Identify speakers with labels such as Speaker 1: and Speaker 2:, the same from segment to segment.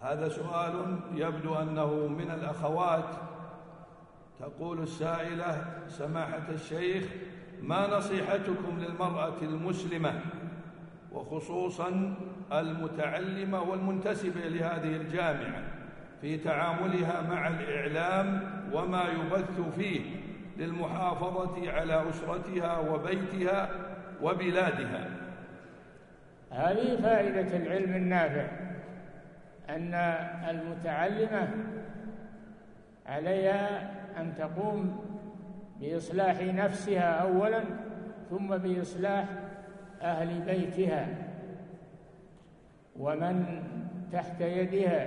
Speaker 1: هذا سؤال يبدو أنه من الأخوات. تقول السائلة: سماحة الشيخ، ما نصيحتكم للمرأة المسلمة وخصوصا المتعلمة والمنتسبة لهذه الجامعة في تعاملها مع الإعلام وما يبث فيه للمحافظة على أسرتها وبيتها وبلادها؟
Speaker 2: هذه فائدة العلم النافع، أن المتعلمة عليها أن تقوم بإصلاح نفسها أولا، ثم بإصلاح أهل بيتها ومن تحت يدها،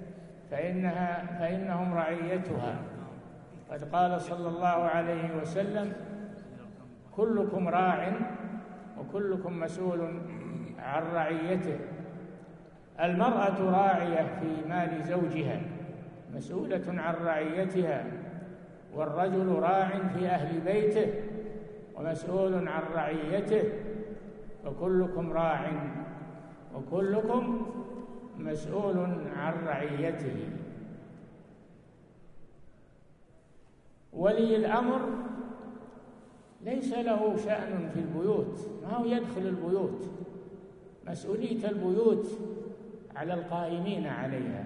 Speaker 2: فإنهم رعيتها. قد قال صلى الله عليه وسلم: كلكم راع وكلكم مسؤول عن رعيته. المرأة راعية في مال زوجها، مسؤولة عن رعيتها، والرجل راع في أهل بيته ومسؤول عن رعيته، وكلكم راع وكلكم مسؤول عن رعيته. ولي الأمر ليس له شأن في البيوت، ما هو يدخل البيوت، مسؤولية البيوت على القائمين عليها،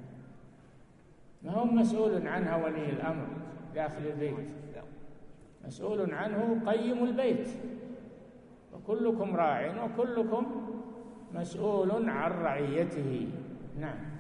Speaker 2: ما هو مسؤول عنها ولي الأمر داخل البيت، مسؤول عنه قيم البيت. وكلكم راع وكلكم مسؤول عن رعيته. نعم.